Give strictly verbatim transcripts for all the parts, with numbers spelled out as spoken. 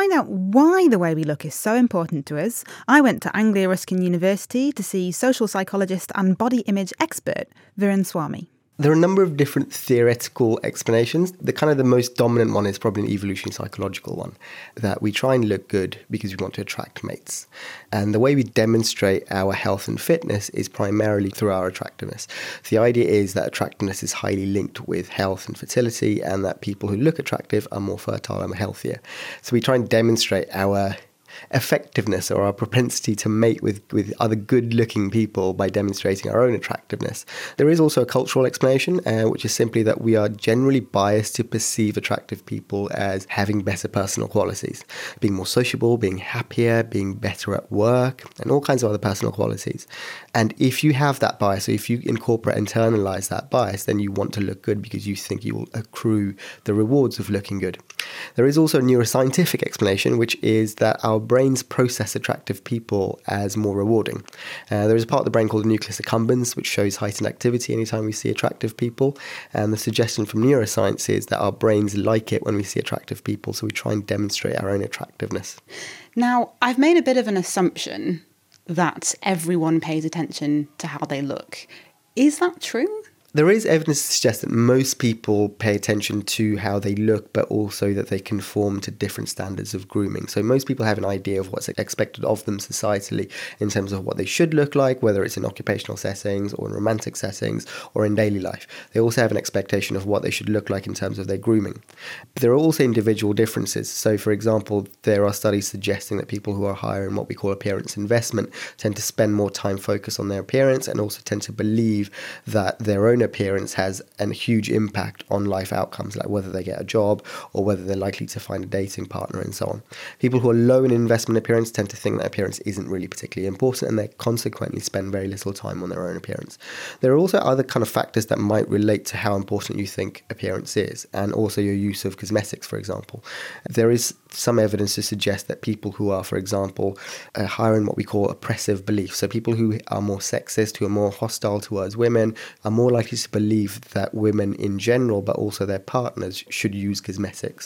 find out why the way we look is so important to us, I went to Anglia Ruskin University to see social psychologist and body image expert Viren Swamy. There are a number of different theoretical explanations. The kind of the most dominant one is probably an evolutionary psychological one, that we try and look good because we want to attract mates. And the way we demonstrate our health and fitness is primarily through our attractiveness. The idea is that attractiveness is highly linked with health and fertility, and that people who look attractive are more fertile and healthier. So we try and demonstrate our effectiveness or our propensity to mate with, with other good-looking people by demonstrating our own attractiveness. There is also a cultural explanation, uh, which is simply that we are generally biased to perceive attractive people as having better personal qualities, being more sociable, being happier, being better at work, and all kinds of other personal qualities. And if you have that bias, or if you incorporate, internalize that bias, then you want to look good because you think you will accrue the rewards of looking good. There is also a neuroscientific explanation, which is that our brains process attractive people as more rewarding. Uh, there is a part of the brain called the nucleus accumbens, which shows heightened activity anytime we see attractive people. And the suggestion from neuroscience is that our brains like it when we see attractive people, so we try and demonstrate our own attractiveness. Now, I've made a bit of an assumption that everyone pays attention to how they look. Is that true? There is evidence to suggest that most people pay attention to how they look, but also that they conform to different standards of grooming. So most people have an idea of what's expected of them societally in terms of what they should look like, whether it's in occupational settings or in romantic settings or in daily life. They also have an expectation of what they should look like in terms of their grooming. But there are also individual differences. So, for example, there are studies suggesting that people who are higher in what we call appearance investment tend to spend more time focused on their appearance and also tend to believe that their own appearance has a huge impact on life outcomes, like whether they get a job or whether they're likely to find a dating partner and so on. People who are low in investment appearance tend to think that appearance isn't really particularly important, and they consequently spend very little time on their own appearance. There are also other kind of factors that might relate to how important you think appearance is, and also your use of cosmetics, for example. There is some evidence to suggest that people who are, for example, uh, higher in what we call oppressive beliefs, so people who are more sexist, who are more hostile towards women, are more likely to believe that women in general, but also their partners, should use cosmetics.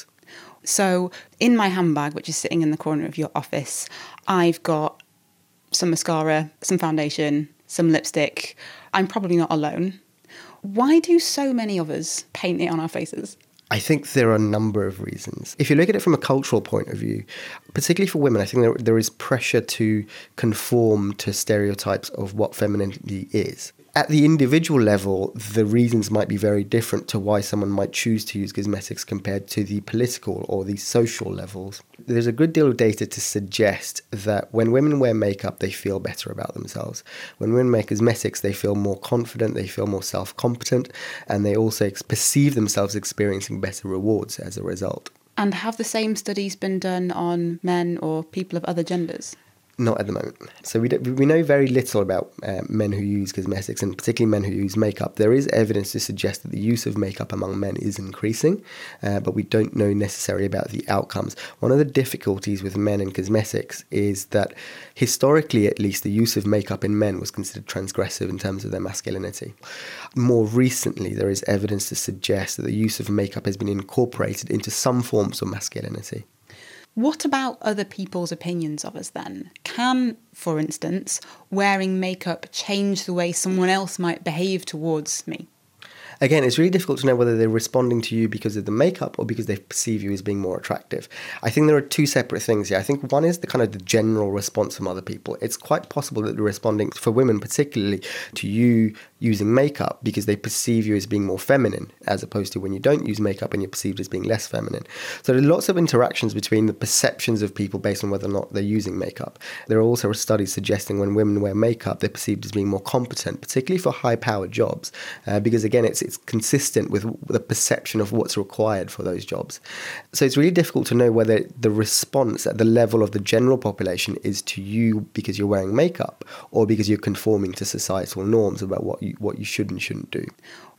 So in my handbag, which is sitting in the corner of your office, I've got some mascara, some foundation, some lipstick. I'm probably not alone. Why do so many of us paint it on our faces? I think there are a number of reasons. If you look at it from a cultural point of view, particularly for women, I think there, there is pressure to conform to stereotypes of what femininity is. At the individual level, the reasons might be very different to why someone might choose to use cosmetics compared to the political or the social levels. There's a good deal of data to suggest that when women wear makeup, they feel better about themselves. When women wear cosmetics, they feel more confident, they feel more self-competent, and they also ex- perceive themselves experiencing better rewards as a result. And have the same studies been done on men or people of other genders? Not at the moment. So we, do, we know very little about uh, men who use cosmetics, and particularly men who use makeup. There is evidence to suggest that the use of makeup among men is increasing, uh, but we don't know necessarily about the outcomes. One of the difficulties with men and cosmetics is that historically, at least, the use of makeup in men was considered transgressive in terms of their masculinity. More recently, there is evidence to suggest that the use of makeup has been incorporated into some forms of masculinity. What about other people's opinions of us then? Can, for instance, wearing makeup change the way someone else might behave towards me? Again, it's really difficult to know whether they're responding to you because of the makeup or because they perceive you as being more attractive. I think there are two separate things here. I think one is the kind of the general response from other people. It's quite possible that they're responding, for women particularly, to you using makeup because they perceive you as being more feminine, as opposed to when you don't use makeup and you're perceived as being less feminine. So there are lots of interactions between the perceptions of people based on whether or not they're using makeup. There are also studies suggesting when women wear makeup, they're perceived as being more competent, particularly for high-powered jobs, uh, because again, it's it's consistent with the perception of what's required for those jobs. So it's really difficult to know whether the response at the level of the general population is to you because you're wearing makeup or because you're conforming to societal norms about what you, what you should and shouldn't do.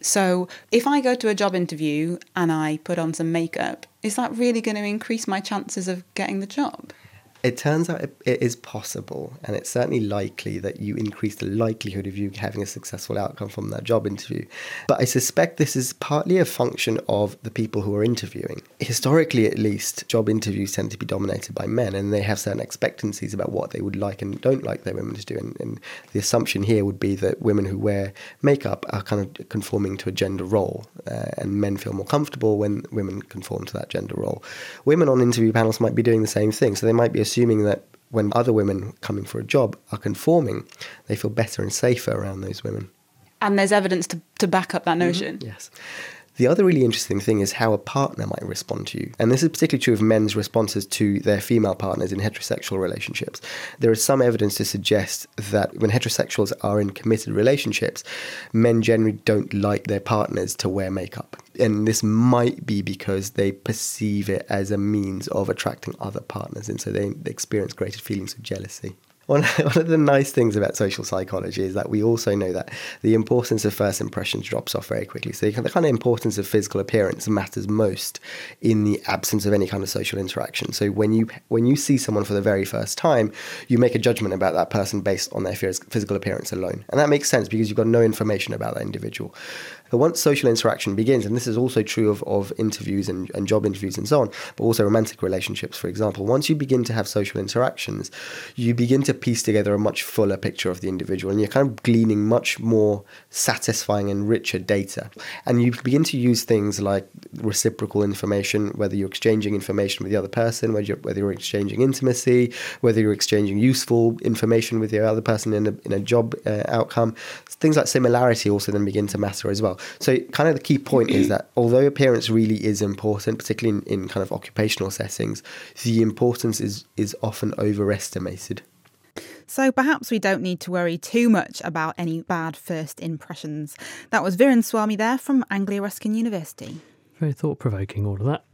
So if I go to a job interview and I put on some makeup, is that really going to increase my chances of getting the job? It turns out it, it is possible, and it's certainly likely that you increase the likelihood of you having a successful outcome from that job interview. But I suspect this is partly a function of the people who are interviewing. Historically, at least, job interviews tend to be dominated by men, and they have certain expectancies about what they would like and don't like their women to do. And, and the assumption here would be that women who wear makeup are kind of conforming to a gender role, uh, and men feel more comfortable when women conform to that gender role. Women on interview panels might be doing the same thing, so they might be assuming that when other women coming for a job are conforming, they feel better and safer around those women. And there's evidence to, to back up that notion. Mm-hmm. Yes. The other really interesting thing is how a partner might respond to you. And this is particularly true of men's responses to their female partners in heterosexual relationships. There is some evidence to suggest that when heterosexuals are in committed relationships, men generally don't like their partners to wear makeup. And this might be because they perceive it as a means of attracting other partners, and so they experience greater feelings of jealousy. One, one of the nice things about social psychology is that we also know that the importance of first impressions drops off very quickly. So the kind of importance of physical appearance matters most in the absence of any kind of social interaction. So when you when you see someone for the very first time, you make a judgment about that person based on their physical appearance alone. And that makes sense because you've got no information about that individual. But once social interaction begins, and this is also true of, of interviews and, and job interviews and so on, but also romantic relationships, for example, once you begin to have social interactions, you begin to piece together a much fuller picture of the individual, and you're kind of gleaning much more satisfying and richer data. And you begin to use things like reciprocal information, whether you're exchanging information with the other person, whether you're, whether you're exchanging intimacy, whether you're exchanging useful information with the other person in a, in a job uh, outcome. Things like similarity also then begin to matter as well. So kind of the key point is that although appearance really is important, particularly in, in kind of occupational settings, the importance is is often overestimated. So perhaps we don't need to worry too much about any bad first impressions. That was Viren Swami there from Anglia Ruskin University. Very thought-provoking, all of that.